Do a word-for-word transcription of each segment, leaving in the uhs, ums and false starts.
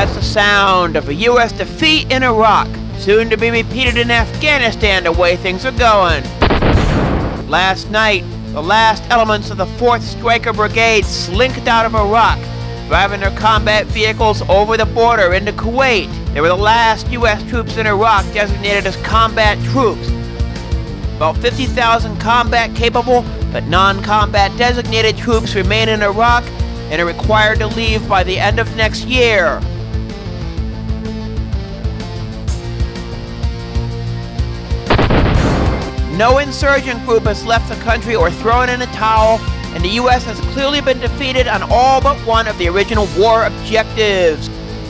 That's the sound of a U S defeat in Iraq, soon to be repeated in Afghanistan the way things are going. Last night, the last elements of the fourth Stryker Brigade slinked out of Iraq, driving their combat vehicles over the border into Kuwait. They were the last U S troops in Iraq designated as combat troops. About fifty thousand combat-capable but non-combat designated troops remain in Iraq and are required to leave by the end of next year. No insurgent group has left the country or thrown in a towel, and the U S has clearly been defeated on all but one of the original war objectives.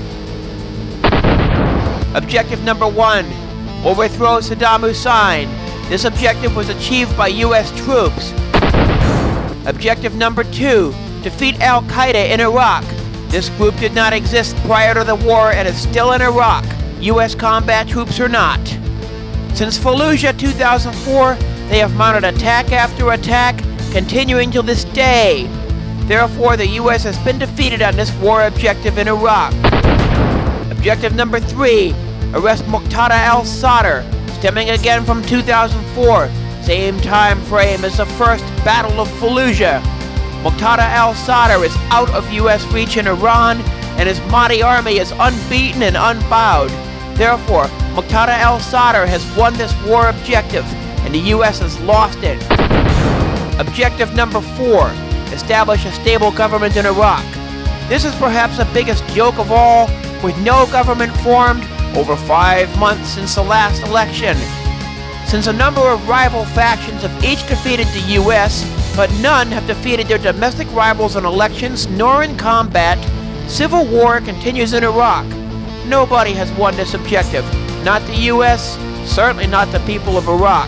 Objective number one, overthrow Saddam Hussein. This objective was achieved by U S troops. Objective number two, defeat Al-Qaeda in Iraq. This group did not exist prior to the war and is still in Iraq. U S combat troops are not. Since Fallujah two thousand four, they have mounted attack after attack, continuing to this day. Therefore, the U S has been defeated on this war objective in Iraq. Objective number three, arrest Muqtada al-Sadr, stemming again from two thousand four, same time frame as the first Battle of Fallujah. Muqtada al-Sadr is out of U S reach in Iran, and his Mahdi army is unbeaten and unbowed. Therefore, Muqtada al-Sadr has won this war objective, and the U S has lost it. Objective number four, establish a stable government in Iraq. This is perhaps the biggest joke of all, with no government formed over five months since the last election. Since a number of rival factions have each defeated the U S, but none have defeated their domestic rivals in elections nor in combat, civil war continues in Iraq. Nobody has won this objective. Not the U S, certainly not the people of Iraq.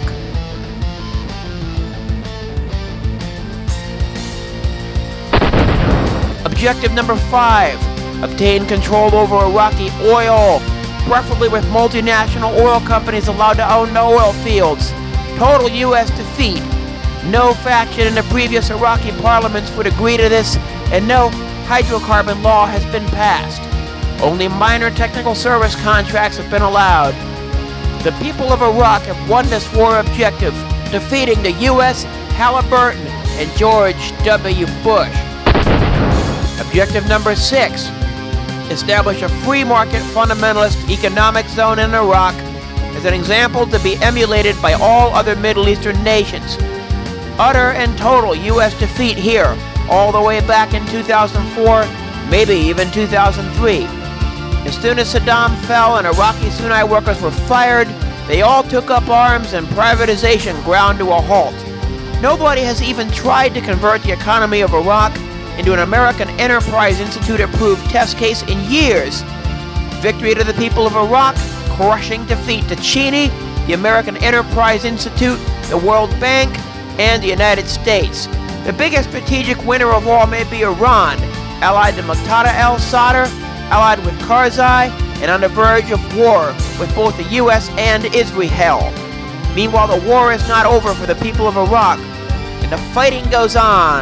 Objective number five, obtain control over Iraqi oil, preferably with multinational oil companies allowed to own the oil fields. Total U S defeat. No faction in the previous Iraqi parliaments would agree to this, and no hydrocarbon law has been passed. Only minor technical service contracts have been allowed. The people of Iraq have won this war objective, defeating the U S, Halliburton, and George W. Bush. Objective number six, establish a free market fundamentalist economic zone in Iraq as an example to be emulated by all other Middle Eastern nations. Utter and total U S defeat here, all the way back in two thousand four, maybe even two thousand three. As soon as Saddam fell and Iraqi Sunni workers were fired, they all took up arms and privatization ground to a halt. Nobody has even tried to convert the economy of Iraq into an American Enterprise Institute-approved test case in years. Victory to the people of Iraq, crushing defeat to Cheney, the American Enterprise Institute, the World Bank, and the United States. The biggest strategic winner of all may be Iran, allied to Muqtada al-Sadr, allied with Karzai, and on the verge of war with both the U S and Israel. Meanwhile, the war is not over for the people of Iraq, and the fighting goes on.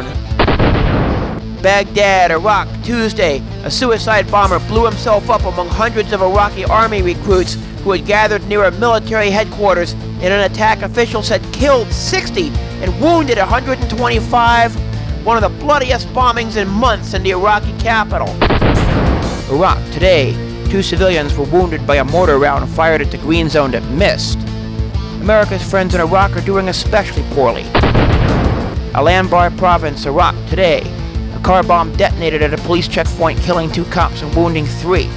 Baghdad, Iraq, Tuesday, a suicide bomber blew himself up among hundreds of Iraqi army recruits who had gathered near a military headquarters in an attack officials had killed sixty and wounded one hundred twenty-five, one of the bloodiest bombings in months in the Iraqi capital. Iraq, today, two civilians were wounded by a mortar round fired at the green zone that missed. America's friends in Iraq are doing especially poorly. Al Anbar province, Iraq, today, a car bomb detonated at a police checkpoint, killing two cops and wounding three.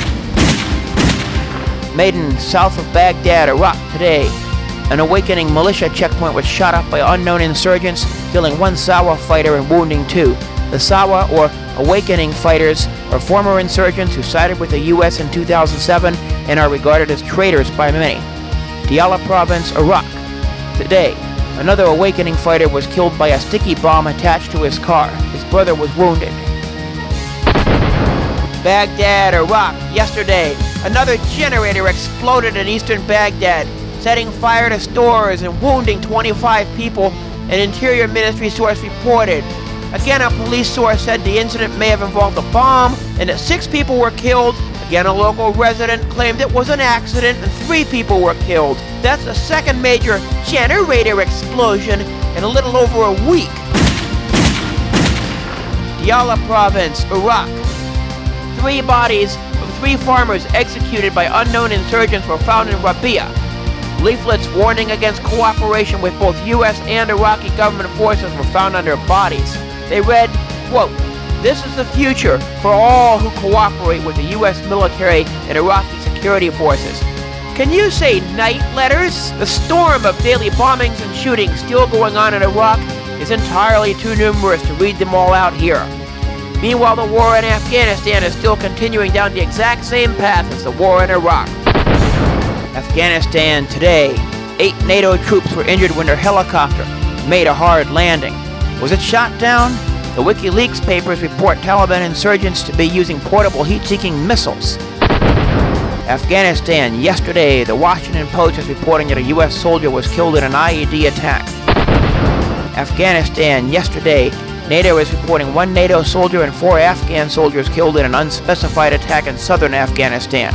Maidan, south of Baghdad, Iraq, today, an awakening militia checkpoint was shot up by unknown insurgents, killing one Sawa fighter and wounding two. The Sawa, or awakening fighters, are former insurgents who sided with the U S in two thousand seven and are regarded as traitors by many. Diyala province, Iraq, today, another awakening fighter was killed by a sticky bomb attached to his car. His brother was wounded. Baghdad, Iraq, yesterday, another generator exploded in eastern Baghdad, setting fire to stores and wounding twenty-five people, an Interior Ministry source reported. Again, a police source said the incident may have involved a bomb and that six people were killed Again, a local resident claimed it was an accident and three people were killed. That's the second major generator explosion in a little over a week. Diyala Province, Iraq. Three bodies of three farmers executed by unknown insurgents were found in Rabia. Leaflets warning against cooperation with both U S and Iraqi government forces were found on their bodies. They read, quote, "This is the future for all who cooperate with the U S military and Iraqi security forces." Can you say night letters? The storm of daily bombings and shootings still going on in Iraq is entirely too numerous to read them all out here. Meanwhile, the war in Afghanistan is still continuing down the exact same path as the war in Iraq. Afghanistan today. Eight NATO troops were injured when their helicopter made a hard landing. Was it shot down? The WikiLeaks papers report Taliban insurgents to be using portable heat-seeking missiles. Afghanistan yesterday. The Washington Post is reporting that a U S soldier was killed in an I E D attack. Afghanistan yesterday. NATO is reporting one NATO soldier and four Afghan soldiers killed in an unspecified attack in southern Afghanistan.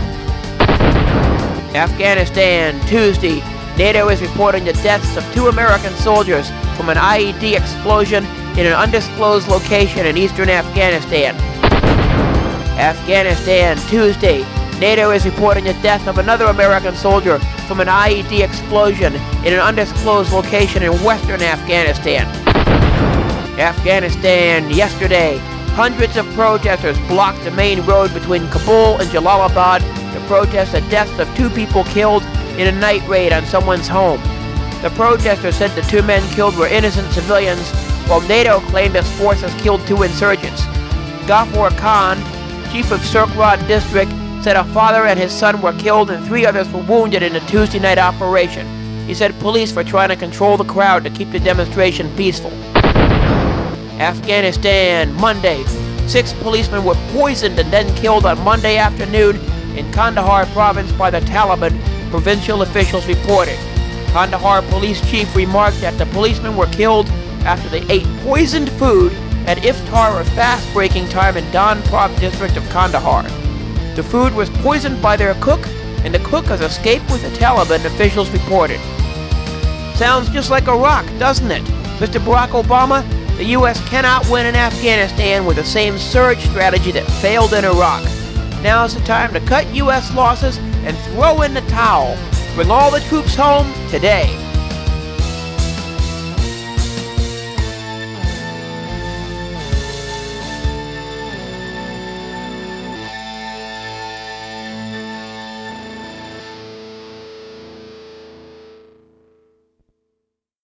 Afghanistan Tuesday. NATO is reporting the deaths of two American soldiers from an I E D explosion in an undisclosed location in eastern Afghanistan. Afghanistan Tuesday. NATO is reporting the death of another American soldier from an I E D explosion in an undisclosed location in western Afghanistan. Afghanistan yesterday. Hundreds of protesters blocked the main road between Kabul and Jalalabad to protest the deaths of two people killed in a night raid on someone's home. The protesters said the two men killed were innocent civilians, while NATO claimed its forces killed two insurgents. Ghafoor Khan, chief of Sirkard district, said a father and his son were killed and three others were wounded in a Tuesday night operation. He said police were trying to control the crowd to keep the demonstration peaceful. Afghanistan, Monday. Six policemen were poisoned and then killed on Monday afternoon in Kandahar province by the Taliban, provincial officials reported. Kandahar police chief remarked that the policemen were killed after they ate poisoned food at iftar or fast-breaking time in Danprab district of Kandahar. The food was poisoned by their cook, and the cook has escaped with the Taliban, officials reported. Sounds just like Iraq, doesn't it? Mister Barack Obama, the U S cannot win in Afghanistan with the same surge strategy that failed in Iraq. Now is the time to cut U S losses and throw in the towel. Bring all the troops home today.